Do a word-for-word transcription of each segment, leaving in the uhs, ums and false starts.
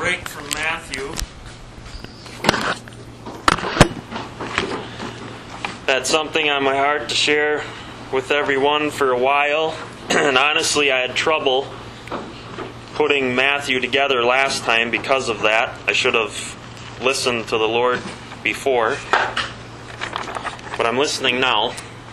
right from Matthew. That's something on my heart to share with everyone for a while. And honestly, I had trouble putting Matthew together last time because of that. I should have listened to the Lord before. But I'm listening now.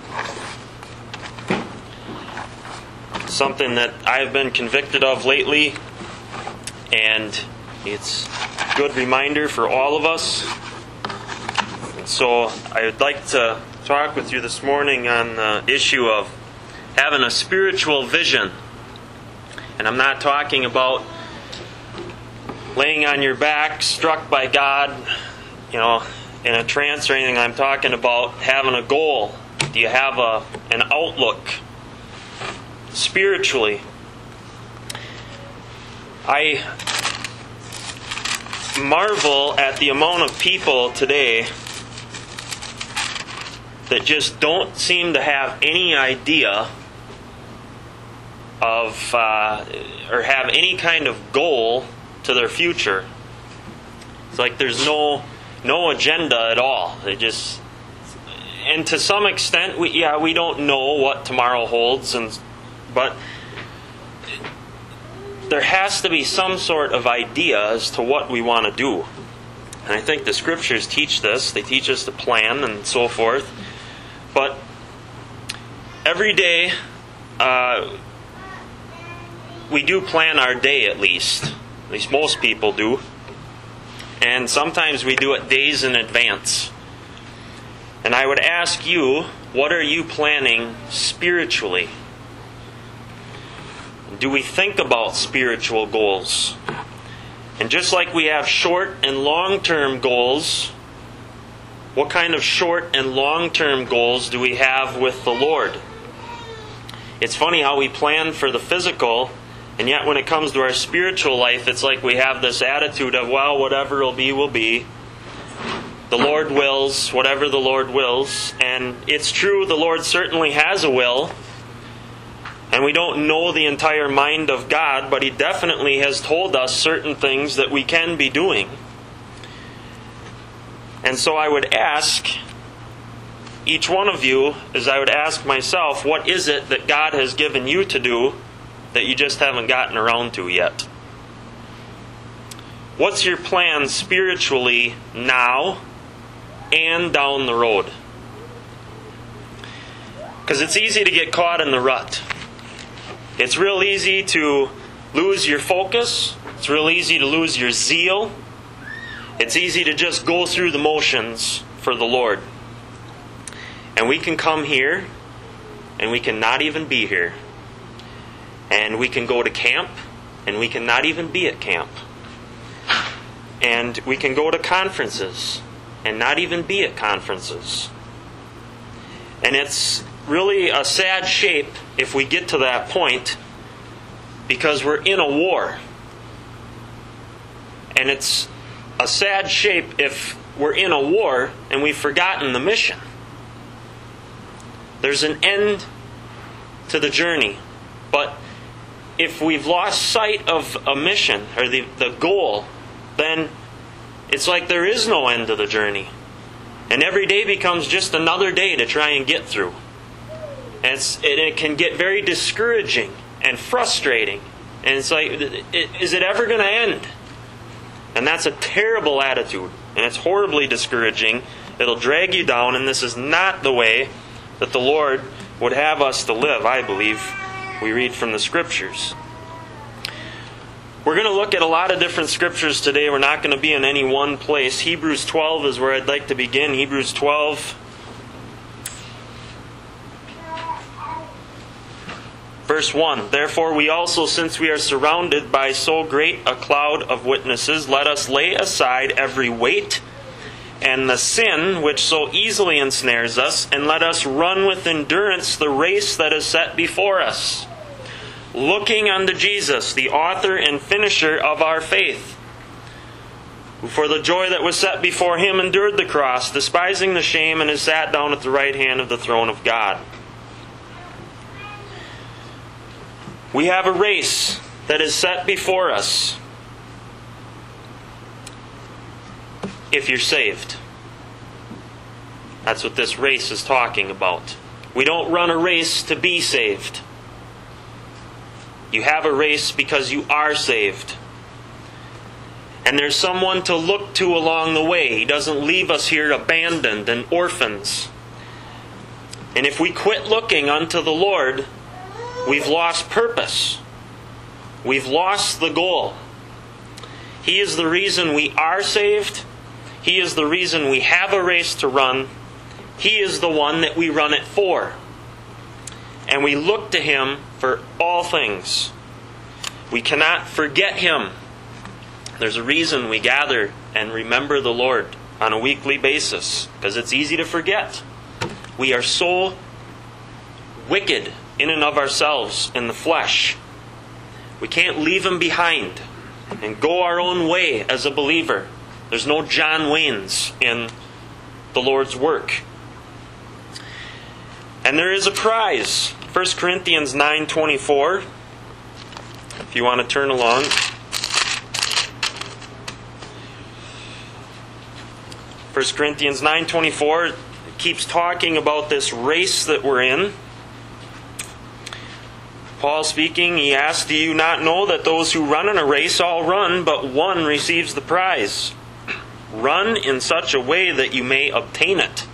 Something that I've been convicted of lately, and it's a good reminder for all of us. And so I would like to talk with you this morning on the issue of having a spiritual vision. And I'm not talking about laying on your back, struck by God, you know, in a trance or anything. I'm talking about having a goal. Do you have a an outlook spiritually? I marvel at the amount of people today that just don't seem to have any idea of uh, or have any kind of goal to their future. It's like there's no no agenda at all. They just, and to some extent, we yeah we don't know what tomorrow holds, and but there has to be some sort of idea as to what we want to do. And I think the Scriptures teach this. They teach us to plan and so forth. But every day, uh, we do plan our day at least. At least most people do. And sometimes we do it days in advance. And I would ask you, what are you planning spiritually? Do we think about spiritual goals? And just like we have short and long-term goals, what kind of short and long-term goals do we have with the Lord? It's funny how we plan for the physical, and yet when it comes to our spiritual life, it's like we have this attitude of, well, whatever will be, will be. The Lord wills, whatever the Lord wills. And it's true, the Lord certainly has a will. And we don't know the entire mind of God, but He definitely has told us certain things that we can be doing. And so I would ask each one of you, as I would ask myself, what is it that God has given you to do that you just haven't gotten around to yet? What's your plan spiritually now and down the road? Because it's easy to get caught in the rut. It's real easy to lose your focus. It's real easy to lose your zeal. It's easy to just go through the motions for the Lord. And we can come here, and we can not even be here. And we can go to camp, and we can not even be at camp. And we can go to conferences, and not even be at conferences. And it's really a sad shape if we get to that point, because we're in a war. And it's a sad shape if we're in a war and we've forgotten the mission. There's an end to the journey. But if we've lost sight of a mission, or the, the goal, then it's like there is no end to the journey. And every day becomes just another day to try and get through. And, it's, and it can get very discouraging and frustrating. And it's like, is it ever going to end? And that's a terrible attitude. And it's horribly discouraging. It'll drag you down. And this is not the way that the Lord would have us to live, I believe. We read from the Scriptures. We're going to look at a lot of different Scriptures today. We're not going to be in any one place. Hebrews twelve is where I'd like to begin. Hebrews twelve. Verse one, therefore we also, since we are surrounded by so great a cloud of witnesses, let us lay aside every weight and the sin which so easily ensnares us, and let us run with endurance the race that is set before us, looking unto Jesus, the author and finisher of our faith, who for the joy that was set before Him endured the cross, despising the shame, and is sat down at the right hand of the throne of God. We have a race that is set before us. if you're saved. That's what this race is talking about. We don't run a race to be saved. You have a race because you are saved. And there's someone to look to along the way. He doesn't leave us here abandoned and orphans. And if we quit looking unto the Lord, we've lost purpose. We've lost the goal. He is the reason we are saved. He is the reason we have a race to run. He is the one that we run it for. And we look to Him for all things. We cannot forget Him. There's a reason we gather and remember the Lord on a weekly basis, because it's easy to forget. We are so wicked in and of ourselves in the flesh. We can't leave Him behind and go our own way as a believer. There's no John Waynes in the Lord's work. And there is a prize. First Corinthians nine twenty-four. If you want to turn along. First Corinthians nine twenty-four keeps talking about this race that we're in. Paul speaking, he asks, "Do you not know that those who run in a race all run, but one receives the prize? Run in such a way that you may obtain it.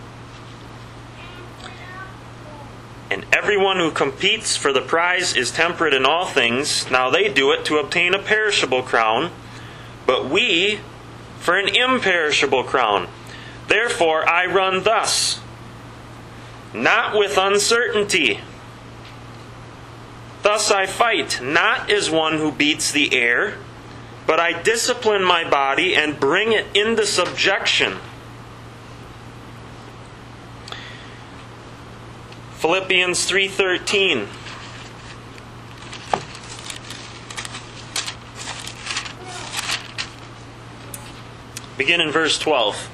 And everyone who competes for the prize is temperate in all things. Now they do it to obtain a perishable crown, but we for an imperishable crown. Therefore I run thus, not with uncertainty. Thus I fight, not as one who beats the air, but I discipline my body and bring it into subjection." Philippians three thirteen. Begin in verse twelve.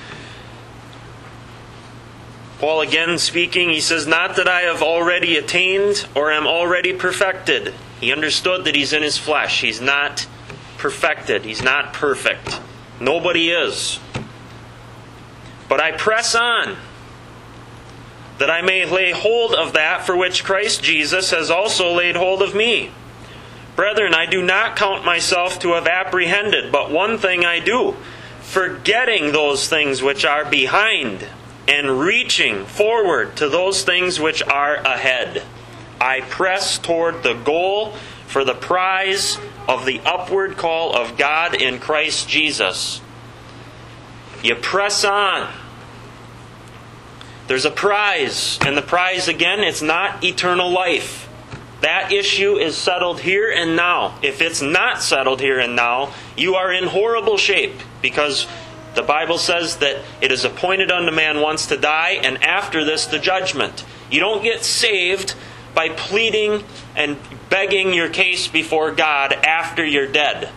Paul again speaking, he says, "Not that I have already attained or am already perfected." He understood that he's in his flesh. He's not perfected. He's not perfect. Nobody is. "But I press on, that I may lay hold of that for which Christ Jesus has also laid hold of me. Brethren, I do not count myself to have apprehended, but one thing I do, forgetting those things which are behind, and reaching forward to those things which are ahead. I press toward the goal for the prize of the upward call of God in Christ Jesus." You press on. There's a prize. And the prize, again, it's not eternal life. That issue is settled here and now. If it's not settled here and now, you are in horrible shape, because the Bible says that it is appointed unto man once to die, and after this the judgment. You don't get saved by pleading and begging your case before God after you're dead.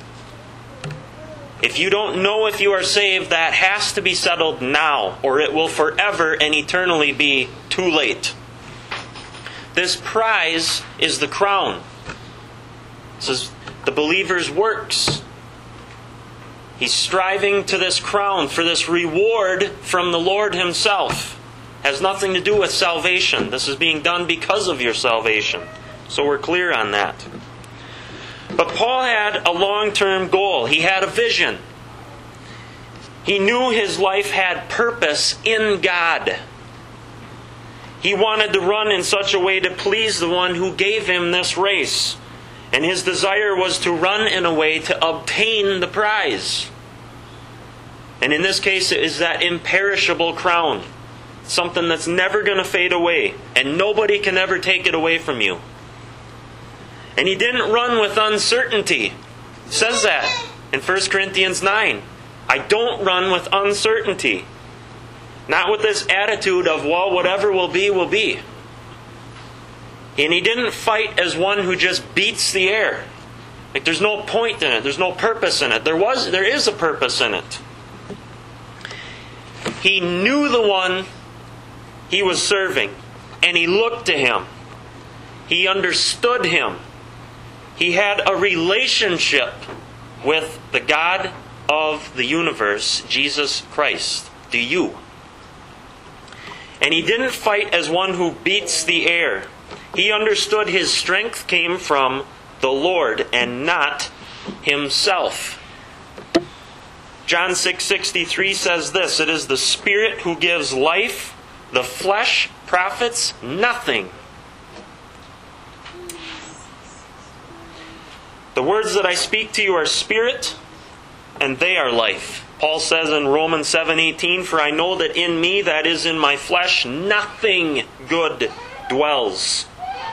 If you don't know if you are saved, that has to be settled now, or it will forever and eternally be too late. This prize is the crown. This is the believer's works. He's striving to this crown for this reward from the Lord Himself. Has nothing to do with salvation. This is being done because of your salvation. So we're clear on that. But Paul had a long-term goal. He had a vision. He knew his life had purpose in God. He wanted to run in such a way to please the one who gave him this race. And his desire was to run in a way to obtain the prize. And in this case, it is that imperishable crown. Something that's never going to fade away. And nobody can ever take it away from you. And he didn't run with uncertainty. It says that in First Corinthians nine. I don't run with uncertainty. Not with this attitude of, well, whatever will be, will be. And he didn't fight as one who just beats the air. Like there's no point in it. There's no purpose in it. There was, there is a purpose in it. He knew the one he was serving. And he looked to Him. He understood Him. He had a relationship with the God of the universe, Jesus Christ. Do you? And he didn't fight as one who beats the air. He understood his strength came from the Lord and not himself. John six sixty-three says this, "It is the Spirit who gives life. The flesh profits nothing." The words that I speak to you are spirit, and they are life. Paul says in Romans seven eighteen, "For I know that in me, that is in my flesh, nothing good dwells."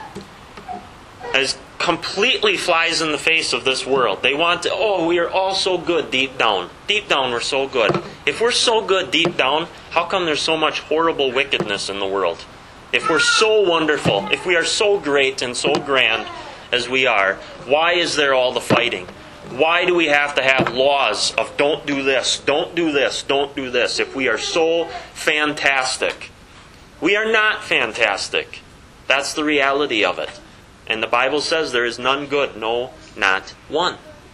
As completely flies in the face of this world. They want to, oh, we are all so good deep down. Deep down we're so good. If we're so good deep down, how come there's so much horrible wickedness in the world? If we're so wonderful, if we are so great and so grand as we are, why is there all the fighting? Why do we have to have laws of don't do this, don't do this, don't do this, if we are so fantastic? We are not fantastic. That's the reality of it. And the Bible says there is none good, no, not one.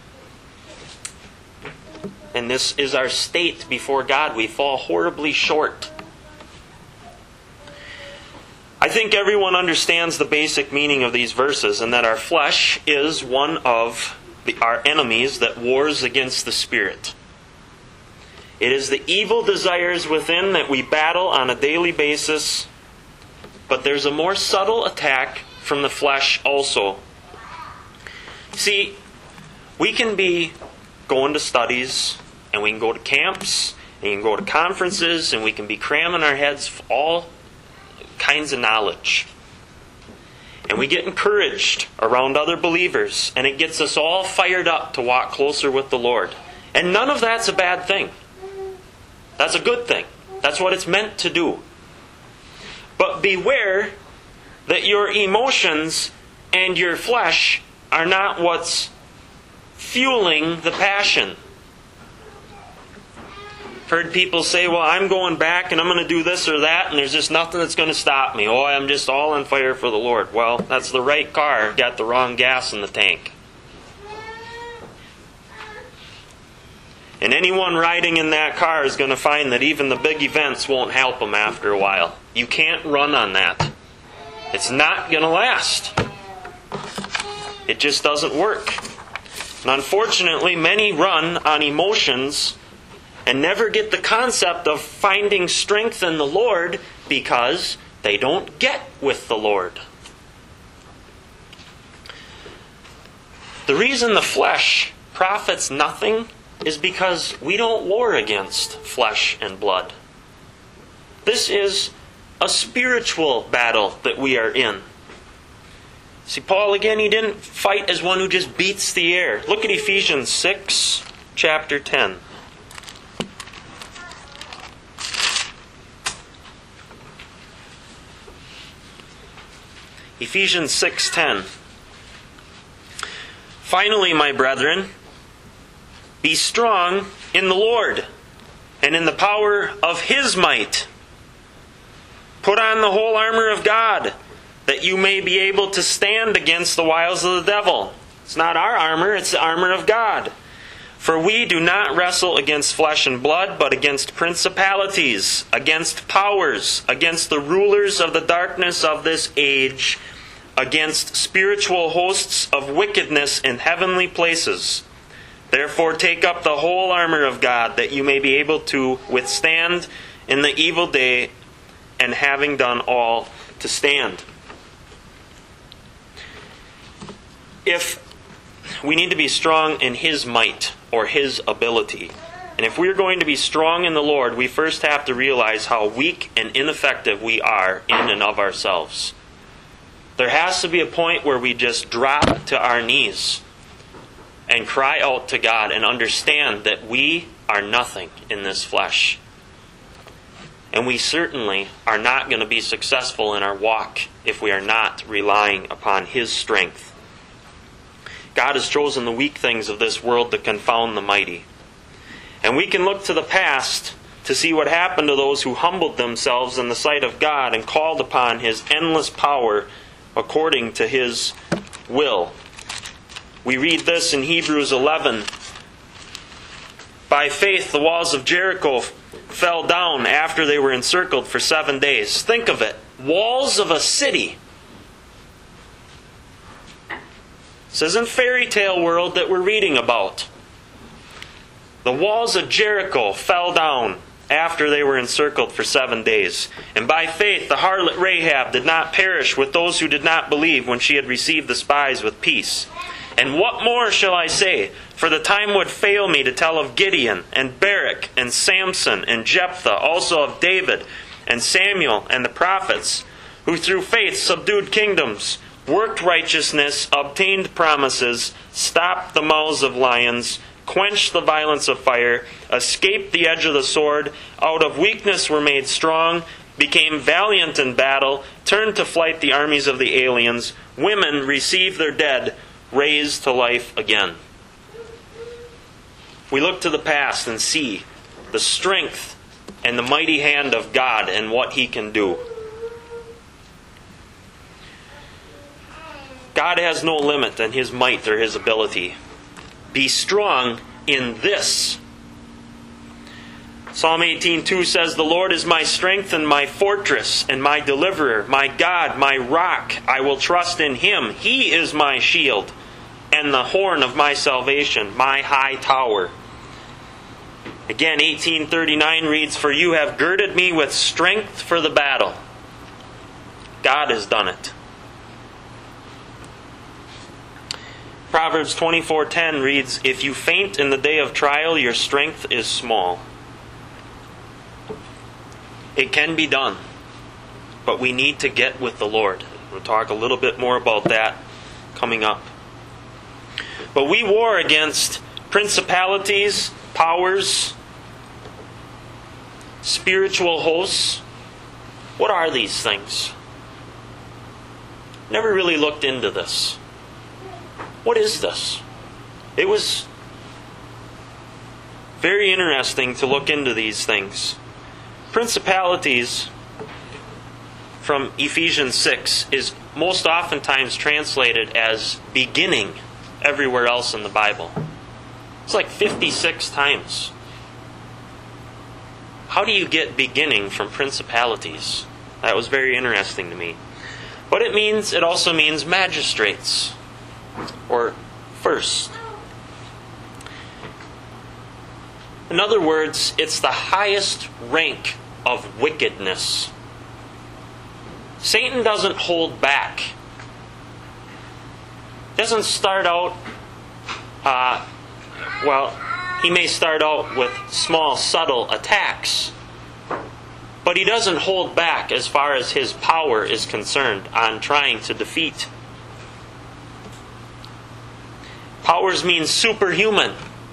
And this is our state before God. We fall horribly short. I think everyone understands the basic meaning of these verses, and that our flesh is one of the, our enemies that wars against the Spirit. It is the evil desires within that we battle on a daily basis, but there's a more subtle attack from the flesh also. See, we can be going to studies, and we can go to camps, and we can go to conferences, and we can be cramming our heads for all kinds of knowledge. And we get encouraged around other believers, and it gets us all fired up to walk closer with the Lord. And none of that's a bad thing. That's a good thing. That's what it's meant to do. But beware that your emotions and your flesh are not what's fueling the passion. I've heard people say, well, I'm going back and I'm going to do this or that, and there's just nothing that's going to stop me. Oh, I'm just all on fire for the Lord. Well, that's the right car, got the wrong gas in the tank. And anyone riding in that car is going to find that even the big events won't help them after a while. You can't run on that. It's not going to last. It just doesn't work. And unfortunately, many run on emotions and never get the concept of finding strength in the Lord because they don't get with the Lord. The reason the flesh profits nothing is because we don't war against flesh and blood. This is a spiritual battle that we are in. See, Paul, again, he didn't fight as one who just beats the air. Look at Ephesians six, chapter ten. Ephesians six ten. Finally, my brethren, be strong in the Lord and in the power of His might. Put on the whole armor of God, that you may be able to stand against the wiles of the devil. It's not our armor, it's the armor of God. For we do not wrestle against flesh and blood, but against principalities, against powers, against the rulers of the darkness of this age, against spiritual hosts of wickedness in heavenly places. Therefore take up the whole armor of God, that you may be able to withstand in the evil day, and having done all, to stand. If we need to be strong in His might or His ability, and if we're going to be strong in the Lord, we first have to realize how weak and ineffective we are in and of ourselves. There has to be a point where we just drop to our knees and cry out to God and understand that we are nothing in this flesh. And we certainly are not going to be successful in our walk if we are not relying upon His strength. God has chosen the weak things of this world to confound the mighty. And we can look to the past to see what happened to those who humbled themselves in the sight of God and called upon His endless power according to His will. We read this in Hebrews eleven, By faith, the walls of Jericho fell down after they were encircled for seven days. Think of it. Walls of a city. This isn't fairy tale world that we're reading about. The walls of Jericho fell down after they were encircled for seven days. And by faith, the harlot Rahab did not perish with those who did not believe when she had received the spies with peace. And what more shall I say? For the time would fail me to tell of Gideon, and Barak, and Samson, and Jephthah, also of David, and Samuel, and the prophets, who through faith subdued kingdoms, worked righteousness, obtained promises, stopped the mouths of lions, quenched the violence of fire, escaped the edge of the sword, out of weakness were made strong, became valiant in battle, turned to flight the armies of the aliens, women received their dead, raised to life again. We look to the past and see the strength and the mighty hand of God and what He can do. God has no limit in His might or His ability. Be strong in this. Psalm eighteen two says, "The Lord is my strength and my fortress and my deliverer, my God, my rock. I will trust in Him. He is my shield and the horn of my salvation, my high tower." Again, eighteen thirty-nine reads, "For you have girded me with strength for the battle." God has done it. Proverbs twenty-four ten reads, "If you faint in the day of trial, your strength is small." It can be done, but we need to get with the Lord. We'll talk a little bit more about that coming up. But we war against principalities, powers, spiritual hosts. What are these things? Never really looked into this. What is this? It was very interesting to look into these things. Principalities, from Ephesians six, is most oftentimes translated as beginning everywhere else in the Bible. It's like fifty-six times. How do you get beginning from principalities? That was very interesting to me. But it means, it also means magistrates, or first. In other words, it's the highest rank of wickedness. Satan doesn't hold back. He doesn't start out, uh, well, he may start out with small, subtle attacks, but he doesn't hold back as far as his power is concerned on trying to defeat. Powers mean superhuman.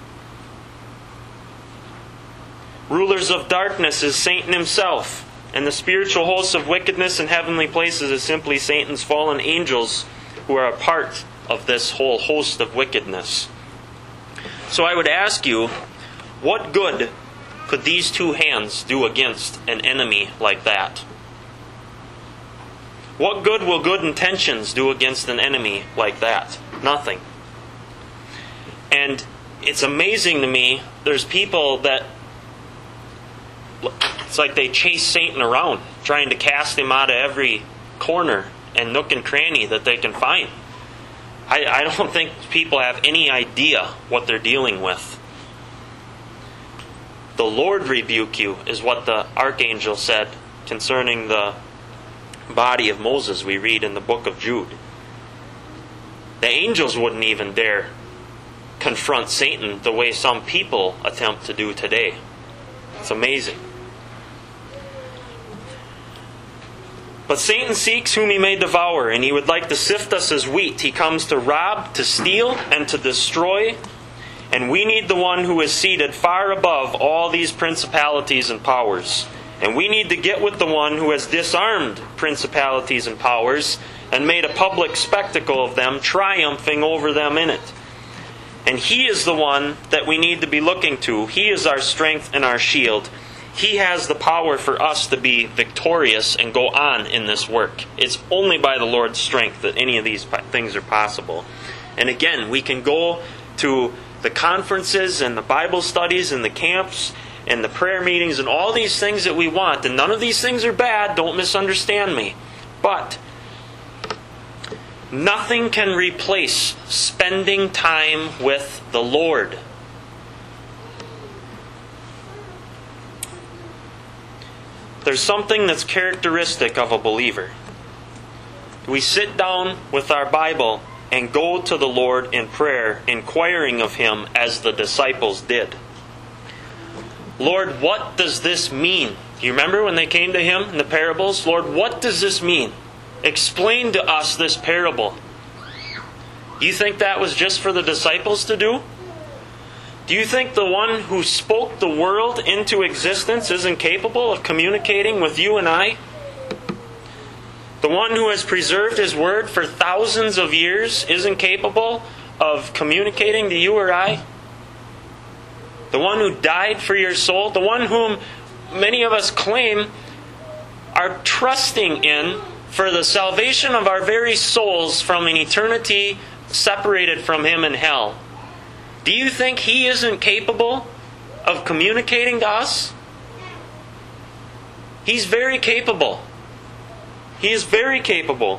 Rulers of darkness is Satan himself, and the spiritual hosts of wickedness in heavenly places is simply Satan's fallen angels who are a part of this whole host of wickedness. So I would ask you, what good could these two hands do against an enemy like that? What good will good intentions do against an enemy like that? Nothing. And it's amazing to me, there's people that, it's like they chase Satan around, trying to cast him out of every corner and nook and cranny that they can find. I, I don't think people have any idea what they're dealing with. The Lord rebuke you, is what the archangel said concerning the body of Moses we read in the book of Jude. The angels wouldn't even dare confront Satan the way some people attempt to do today. It's amazing. But Satan seeks whom he may devour, and he would like to sift us as wheat. He comes to rob, to steal, and to destroy. And we need the one who is seated far above all these principalities and powers. And we need to get with the one who has disarmed principalities and powers and made a public spectacle of them, triumphing over them in it. And He is the one that we need to be looking to. He is our strength and our shield. He has the power for us to be victorious and go on in this work. It's only by the Lord's strength that any of these things are possible. And again, we can go to the conferences and the Bible studies and the camps and the prayer meetings and all these things that we want. And none of these things are bad, don't misunderstand me. But nothing can replace spending time with the Lord. There's something that's characteristic of a believer. We sit down with our Bible and go to the Lord in prayer, inquiring of Him as the disciples did. Lord, what does this mean? Do you remember when they came to Him in the parables? Lord, what does this mean? Explain to us this parable. Do you think that was just for the disciples to do? Do you think the one who spoke the world into existence isn't capable of communicating with you and I? The one who has preserved His Word for thousands of years isn't capable of communicating to you or I? The one who died for your soul, the one whom many of us claim are trusting in for the salvation of our very souls from an eternity separated from Him in hell. Do you think He isn't capable of communicating to us? He's very capable. He is very capable.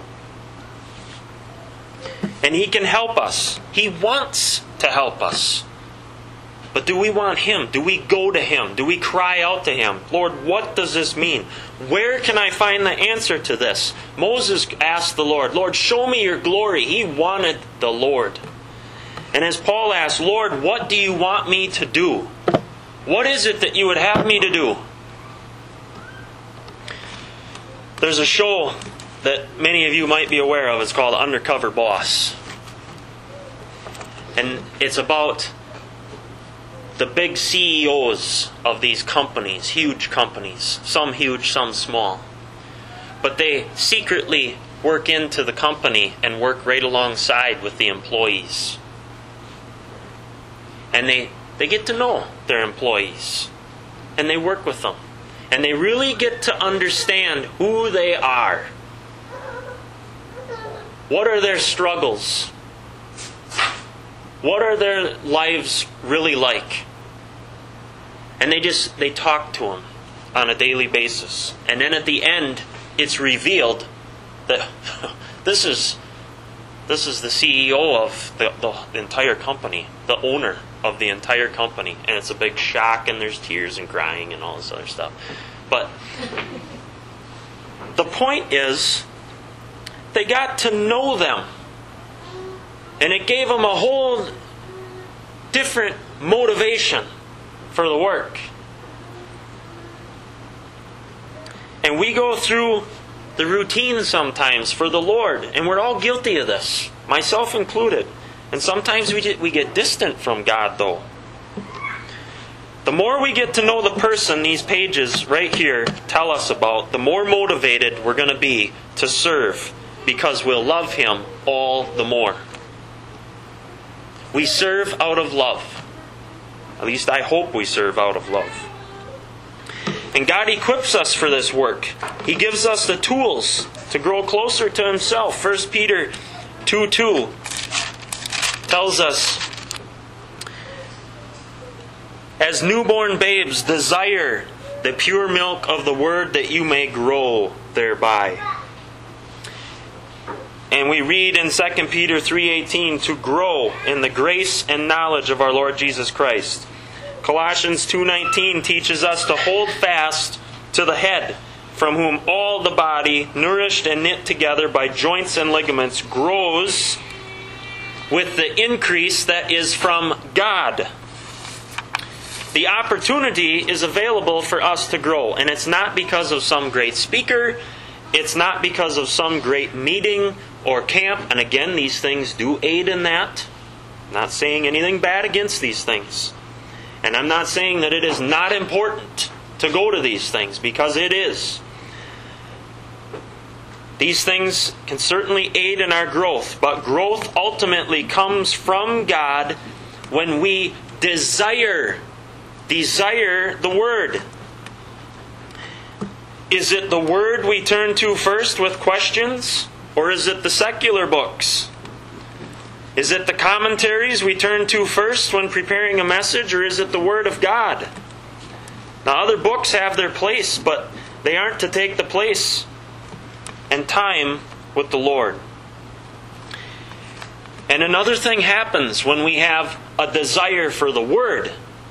And He can help us. He wants to help us. But do we want Him? Do we go to Him? Do we cry out to Him? Lord, what does this mean? Where can I find the answer to this? Moses asked the Lord, Lord, show me your glory. He wanted the Lord. And as Paul asked, Lord, what do you want me to do? What is it that you would have me to do? There's a show that many of you might be aware of. It's called Undercover Boss. And it's about the big C E Os of these companies, huge companies, some huge, some small. But they secretly work into the company and work right alongside with the employees. And they, they get to know their employees. And they work with them. And they really get to understand who they are. What are their struggles? What are their lives really like? And they just, they talk to them on a daily basis. And then at the end, it's revealed that this is this is the C E O of the, the entire company, the owner of the entire company. And it's a big shock, and there's tears and crying and all this other stuff. But the point is, they got to know them. And it gave them a whole different motivation for the work. And we go through the routine sometimes for the Lord. And we're all guilty of this, myself included. And sometimes we get, we get distant from God, though. The more we get to know the person these pages right here tell us about, the more motivated we're going to be to serve, because we'll love Him all the more. We serve out of love. At least I hope we serve out of love. And God equips us for this work. He gives us the tools to grow closer to Himself. First Peter two two tells us, as newborn babes, desire the pure milk of the Word, that you may grow thereby. And we read in Second Peter three eighteen, to grow in the grace and knowledge of our Lord Jesus Christ. Colossians two nineteen teaches us to hold fast to the head, from whom all the body, nourished and knit together by joints and ligaments, grows with the increase that is from God. The opportunity is available for us to grow. And it's not because of some great speaker. It's not because of some great meeting or camp. And again, these things do aid in that. I'm not saying anything bad against these things. And I'm not saying that it is not important to go to these things, because it is. These things can certainly aid in our growth. But growth ultimately comes from God when we desire Desire the Word. Is it the Word we turn to first with questions? Or is it the secular books? Is it the commentaries we turn to first when preparing a message, or is it the Word of God? Now, other books have their place, but they aren't to take the place and time with the Lord. And another thing happens when we have a desire for the Word.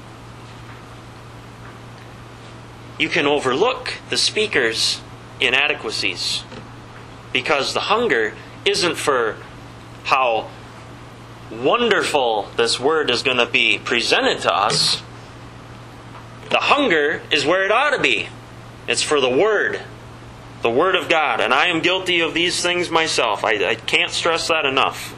You can overlook the speaker's inadequacies, because the hunger isn't for how wonderful this Word is going to be presented to us. The hunger is where it ought to be. It's for the Word. The Word of God. And I am guilty of these things myself. I, I can't stress that enough.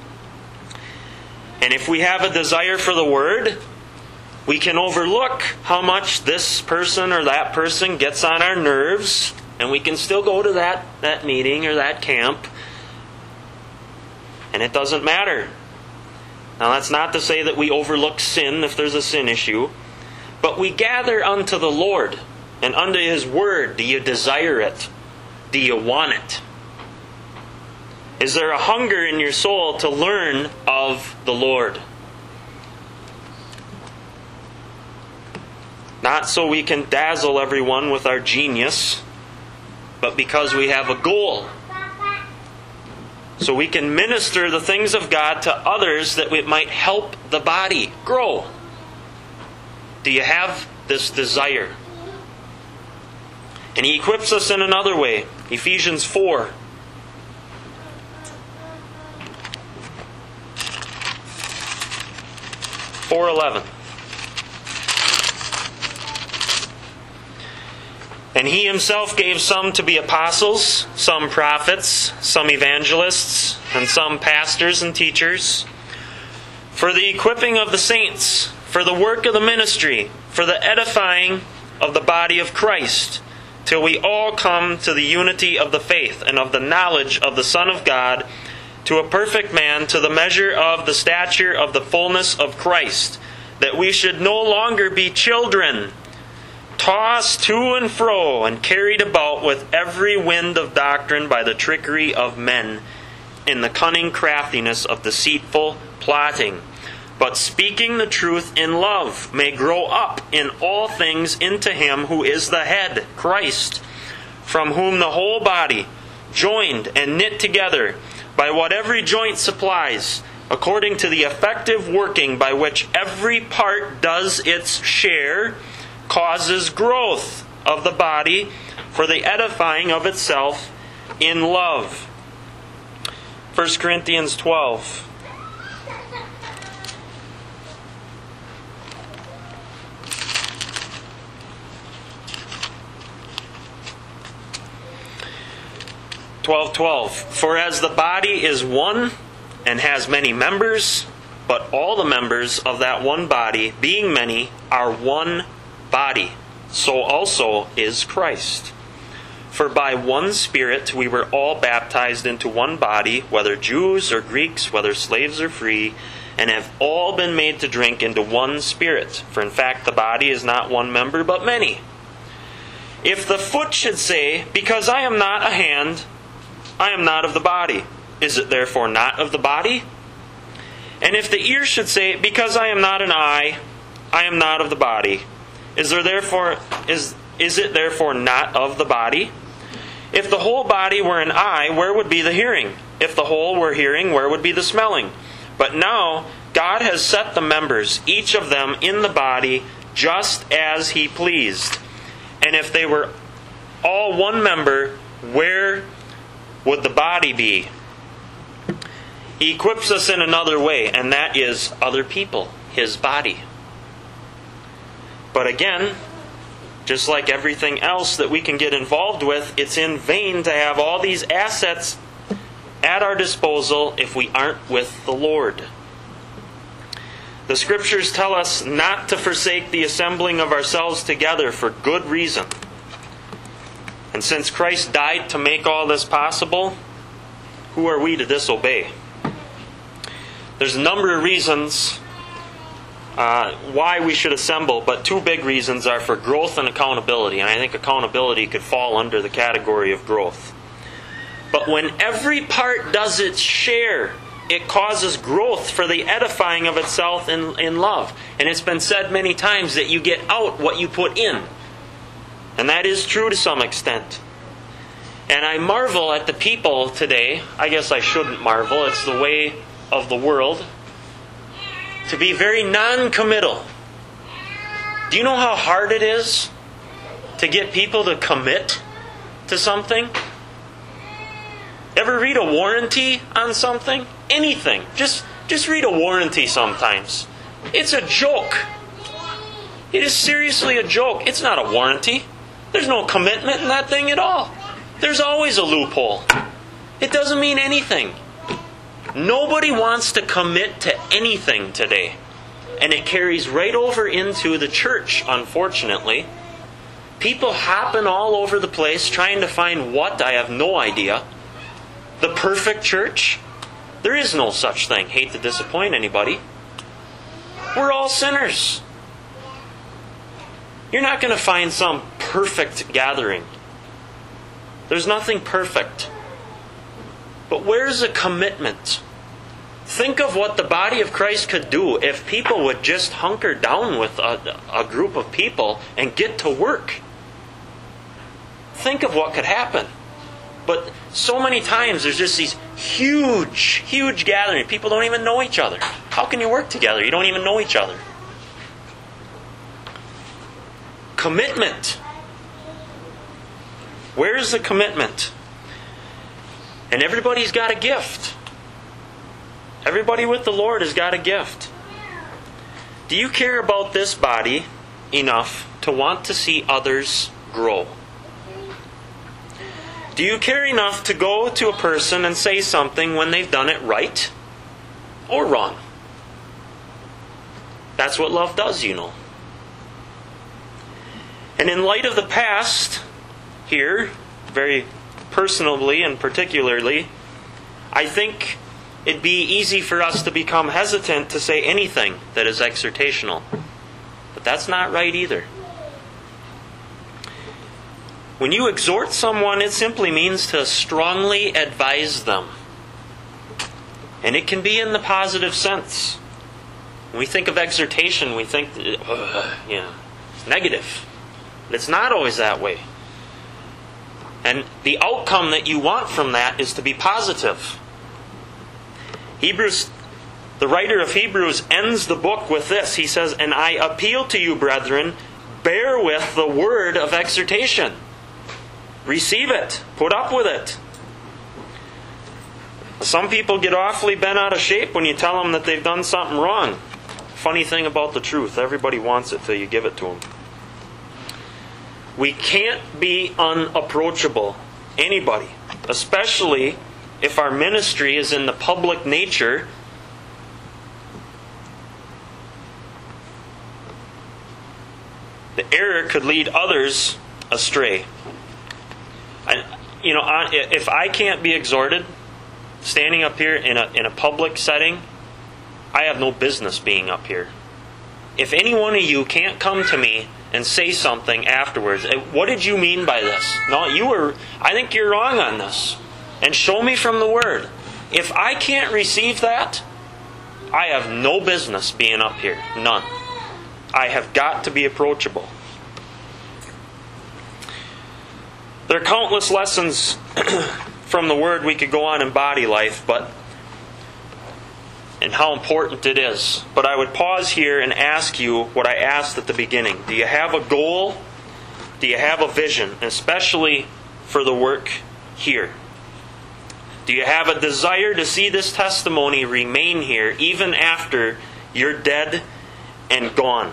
And if we have a desire for the Word, we can overlook how much this person or that person gets on our nerves, and we can still go to that, that meeting or that camp, and it doesn't matter. Now, that's not to say that we overlook sin if there's a sin issue, but we gather unto the Lord and unto His Word. Do you desire it? Do you want it? Is there a hunger in your soul to learn of the Lord? Not so we can dazzle everyone with our genius, but because we have a goal. So we can minister the things of God to others that it might help the body grow. Do you have this desire? And He equips us in another way. Ephesians four. four eleven. And He Himself gave some to be apostles, some prophets, some evangelists, and some pastors and teachers, for the equipping of the saints, for the work of the ministry, for the edifying of the body of Christ, till we all come to the unity of the faith and of the knowledge of the Son of God, to a perfect man, to the measure of the stature of the fullness of Christ, that we should no longer be children, tossed to and fro and carried about with every wind of doctrine by the trickery of men, in the cunning craftiness of deceitful plotting, but speaking the truth in love, may grow up in all things into Him who is the head, Christ, from whom the whole body, joined and knit together by what every joint supplies, according to the effective working by which every part does its share, causes growth of the body for the edifying of itself in love. First Corinthians twelve. twelve twelve. For as the body is one and has many members, but all the members of that one body, being many, are one body, so also is Christ. For by one Spirit we were all baptized into one body, whether Jews or Greeks, whether slaves or free, and have all been made to drink into one Spirit. For in fact the body is not one member, but many. If the foot should say, because I am not a hand, I am not of the body, is it therefore not of the body? And if the ear should say, because I am not an eye, I am not of the body, is there therefore is is it therefore not of the body? If the whole body were an eye, where would be the hearing? If the whole were hearing, where would be the smelling? But now God has set the members, each of them, in the body, just as He pleased. And if they were all one member, where would the body be? He equips us in another way, and that is other people, His body. But again, just like everything else that we can get involved with, it's in vain to have all these assets at our disposal if we aren't with the Lord. The Scriptures tell us not to forsake the assembling of ourselves together for good reason. And since Christ died to make all this possible, who are we to disobey? There's a number of reasons uh, why we should assemble, but two big reasons are for growth and accountability. And I think accountability could fall under the category of growth. But when every part does its share, it causes growth for the edifying of itself in, in love. And it's been said many times that you get out what you put in. And that is true to some extent. And I marvel at the people today. I guess I shouldn't marvel. It's the way of the world. To be very non-committal. Do you know how hard it is to get people to commit to something? Ever read a warranty on something? Anything. Just, just read a warranty sometimes. It's a joke. It is seriously a joke. It's not a warranty. There's no commitment in that thing at all. There's always a loophole. It doesn't mean anything. Nobody wants to commit to anything today. And it carries right over into the church, unfortunately. People hopping all over the place trying to find what? I have no idea. The perfect church? There is no such thing. Hate to disappoint anybody. We're all sinners. You're not going to find some perfect gathering. There's nothing perfect. But where's the commitment? Think of what the body of Christ could do if people would just hunker down with a, a group of people and get to work. Think of what could happen. But so many times there's just these huge, huge gatherings. People don't even know each other. How can you work together? You don't even know each other. Commitment. Where's the commitment? And everybody's got a gift. Everybody with the Lord has got a gift. Do you care about this body enough to want to see others grow? Do you care enough to go to a person and say something when they've done it right or wrong? That's what love does, you know. And in light of the past, here, very personally and particularly, I think it'd be easy for us to become hesitant to say anything that is exhortational. But that's not right either. When you exhort someone, it simply means to strongly advise them. And it can be in the positive sense. When we think of exhortation, we think, uh, you know, it's negative. But it's not always that way. And the outcome that you want from that is to be positive. Hebrews, the writer of Hebrews ends the book with this. He says, "And I appeal to you, brethren, bear with the word of exhortation." Receive it. Put up with it. Some people get awfully bent out of shape when you tell them that they've done something wrong. Funny thing about the truth. Everybody wants it till you give it to them. We can't be unapproachable. Anybody. Especially if our ministry is in the public nature. The error could lead others astray. I, you know, if I can't be exhorted, standing up here in a in a public setting, I have no business being up here. If any one of you can't come to me and say something afterwards, what did you mean by this? No, you were. I think you're wrong on this, and show me from the Word. If I can't receive that, I have no business being up here. None. I have got to be approachable. There are countless lessons from the Word we could go on in body life, but and how important it is. But I would pause here and ask you what I asked at the beginning. Do you have a goal? Do you have a vision? Especially for the work here. Do you have a desire to see this testimony remain here even after you're dead and gone?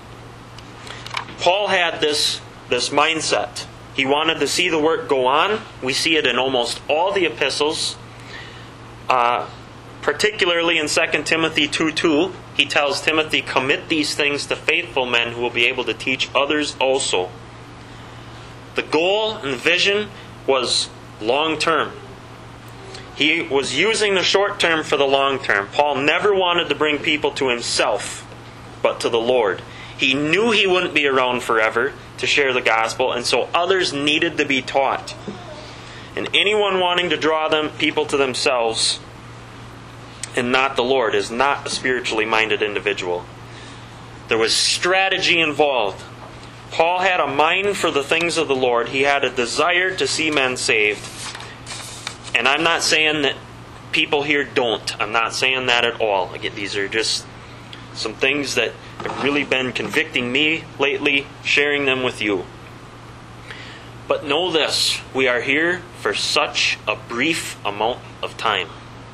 Paul had this, this mindset. He wanted to see the work go on. We see it in almost all the epistles. Uh, particularly in Second Timothy two two, he tells Timothy, "Commit these things to faithful men who will be able to teach others also." The goal and the vision was long-term. He was using the short-term for the long-term. Paul never wanted to bring people to himself, but to the Lord. He knew he wouldn't be around forever to share the gospel, and so others needed to be taught. And anyone wanting to draw them people to themselves and not the Lord is not a spiritually minded individual. There was strategy involved. Paul had a mind for the things of the Lord. He had a desire to see men saved. And I'm not saying that people here don't. I'm not saying that at all. Again, these are just some things that have really been convicting me lately, sharing them with you. But know this, we are here for such a brief amount of time.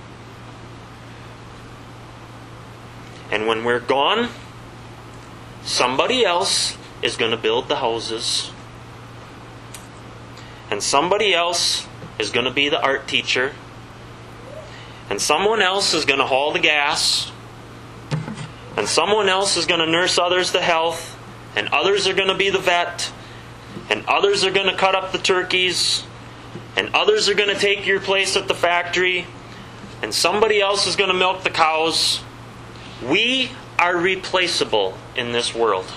And when we're gone, somebody else is going to build the houses. And somebody else is going to be the art teacher. And someone else is going to haul the gas. And someone else is going to nurse others to health. And others are going to be the vet. And others are going to cut up the turkeys. And others are going to take your place at the factory. And somebody else is going to milk the cows. We are replaceable in this world.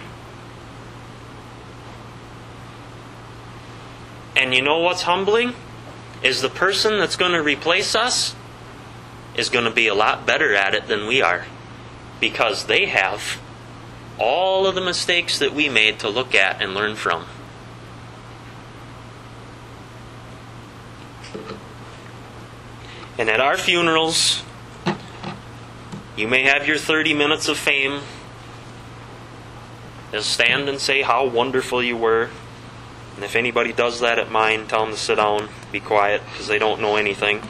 And you know what's humbling? Is the person that's going to replace us is going to be a lot better at it than we are. Because they have all of the mistakes that we made to look at and learn from. And at our funerals, you may have your thirty minutes of fame. They'll stand and say how wonderful you were. And if anybody does that at mine, tell them to sit down, be quiet, because they don't know anything.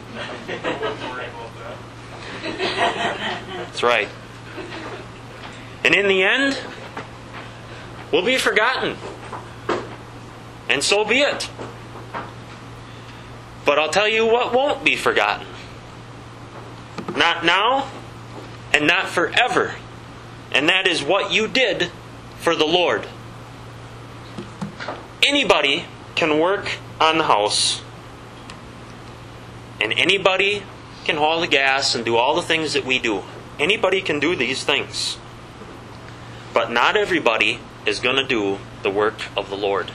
That's right. And in the end, we'll be forgotten. And so be it. But I'll tell you what won't be forgotten. Not now, and not forever. And that is what you did for the Lord. Anybody can work on the house. And anybody can haul the gas and do all the things that we do. Anybody can do these things. But not everybody is going to do the work of the Lord.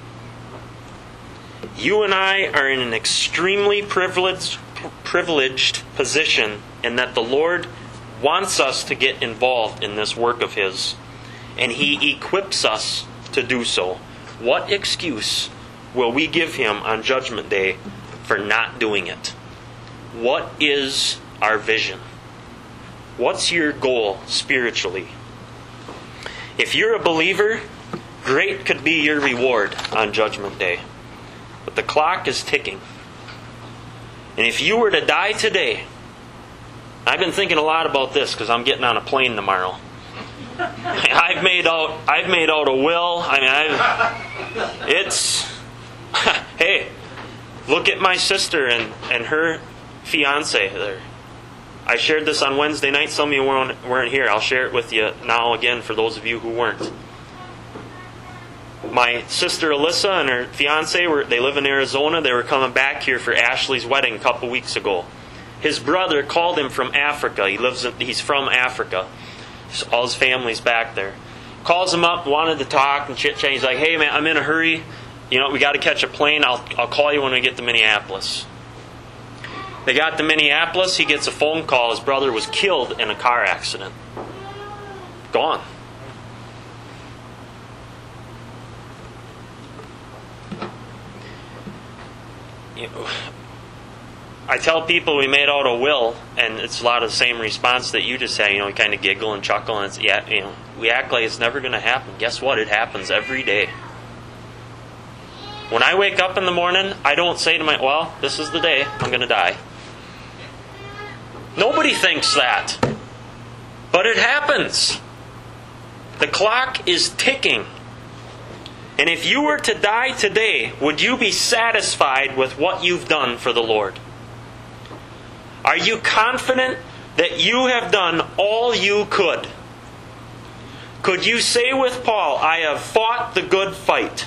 You and I are in an extremely privileged, privileged position in that the Lord wants us to get involved in this work of His. And He equips us to do so. What excuse will we give Him on Judgment Day for not doing it? What is our vision? What's your goal spiritually? If you're a believer, great could be your reward on Judgment Day. But the clock is ticking. And if you were to die today, I've been thinking a lot about this because I'm getting on a plane tomorrow. I've made out I've made out a will. I mean, I've, it's hey, look at my sister and, and her fiance there. I shared this on Wednesday night. Some of you weren't, weren't here. I'll share it with you now again for those of you who weren't. My sister Alyssa and her fiance, were they live in Arizona. They were coming back here for Ashley's wedding a couple weeks ago. His brother called him from Africa. He lives in, he's from Africa. All his family's back there. Calls him up, wanted to talk and chit chat. He's like, "Hey man, I'm in a hurry. You know, we got to catch a plane. I'll I'll call you when we get to Minneapolis." They got to Minneapolis. He gets a phone call. His brother was killed in a car accident. Gone. You know, I tell people we made out a will, and it's a lot of the same response that you just had. You know, we kind of giggle and chuckle, and it's, yeah, you know, we act like it's never going to happen. Guess what? It happens every day. When I wake up in the morning, I don't say to my, well, this is the day I'm going to die. Nobody thinks that. But it happens. The clock is ticking. And if you were to die today, would you be satisfied with what you've done for the Lord? Are you confident that you have done all you could? Could you say with Paul, I have fought the good fight?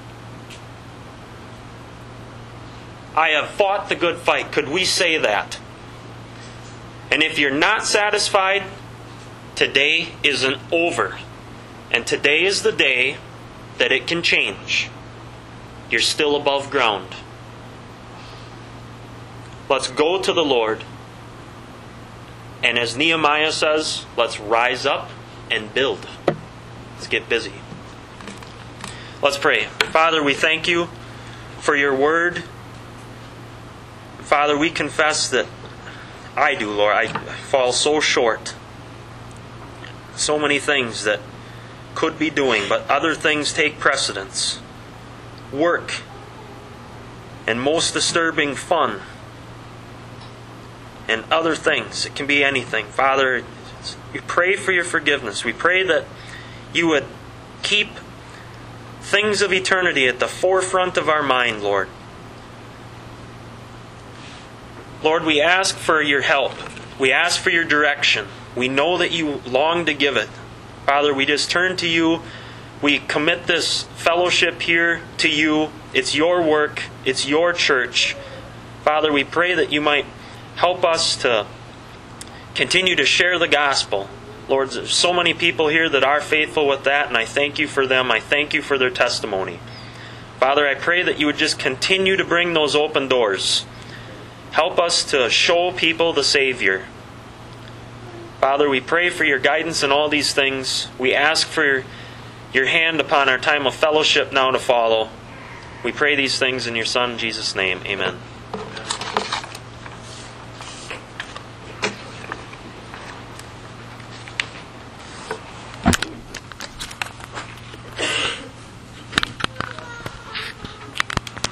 I have fought the good fight. Could we say that? And if you're not satisfied, today isn't over. And today is the day that it can change. You're still above ground. Let's go to the Lord And as Nehemiah says, let's rise up and build. Let's get busy. Let's pray. Father, we thank you for your word. Father, we confess that I do, Lord. I fall so short. So many things that could be doing, but other things take precedence. Work, and most disturbing, fun, and other things. It can be anything. Father, we pray for your forgiveness. We pray that you would keep things of eternity at the forefront of our mind, Lord. Lord, we ask for your help. We ask for your direction. We know that you long to give it. Father, we just turn to you. We commit this fellowship here to you. It's your work. It's your church. Father, we pray that you might help us to continue to share the gospel. Lord, there's so many people here that are faithful with that, and I thank you for them. I thank you for their testimony. Father, I pray that you would just continue to bring those open doors. Help us to show people the Savior. Father, we pray for your guidance in all these things. We ask for your hand upon our time of fellowship now to follow. We pray these things in your Son, Jesus' name. Amen.